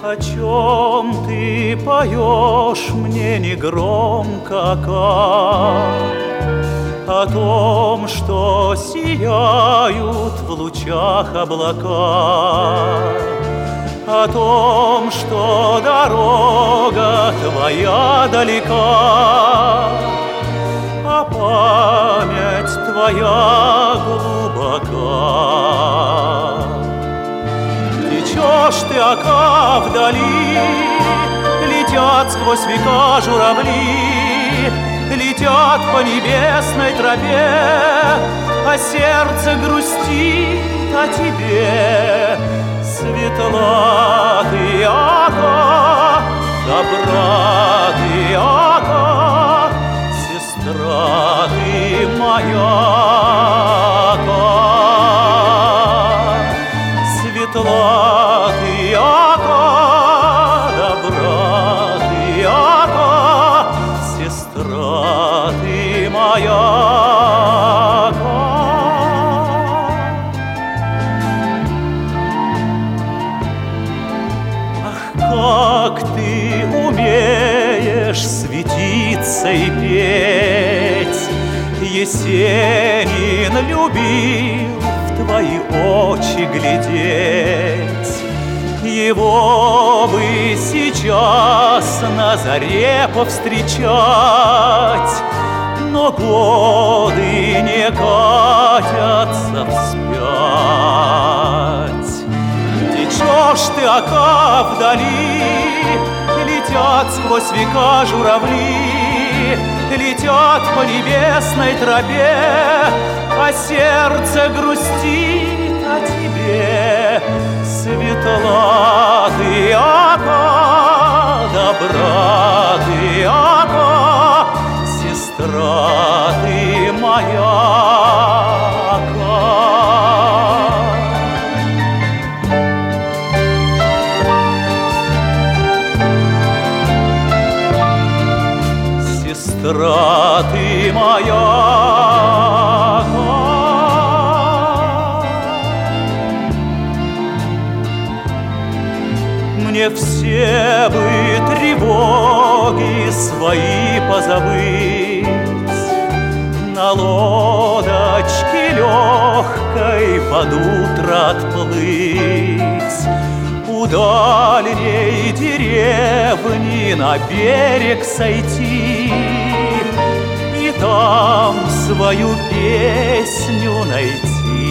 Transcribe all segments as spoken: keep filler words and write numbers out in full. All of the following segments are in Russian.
О чем ты поешь мне негромко, как о том, что сияют в лучах облака, о том, что дорога твоя далека, а память твоя глубока. Течешь ты, ока, вдали, летят сквозь века журавли, летят по небесной тропе, а сердце грустит о тебе. Светла ты, ока, добра ты, ока, сестра ты моя, ока. Светла ты, ока, добра ты, ока, сестра ты моя. Как ты умеешь светиться и петь, Есенин любил в твои очи глядеть. Его бы сейчас на заре повстречать, но годы не катятся вспять. Течешь ты, ока, вдали, летят сквозь века журавли, летят по небесной тропе, а сердце грустит о тебе. Светла ты, ока, добра ты, ока, сестра ты моя, ока. Сестра ты моя, мне все бы тревоги свои позабыть, на лодочке легкой под утро отплыть, у дальней деревни на берег сойти и там свою песню найти.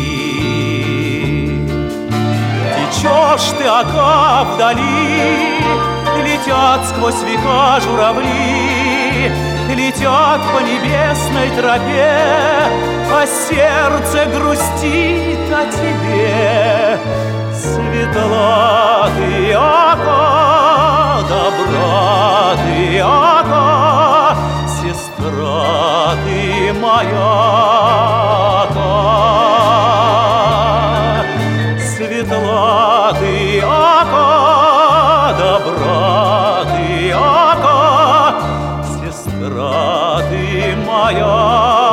Течешь ты, ока, вдали, летят сквозь века журавли, летят по небесной тропе, а сердце грустит о тебе. Светла ты, ока, добра ты, ока, сестра ты моя, ока. Светла ты, ока, добра ты, ока, сестра ты моя.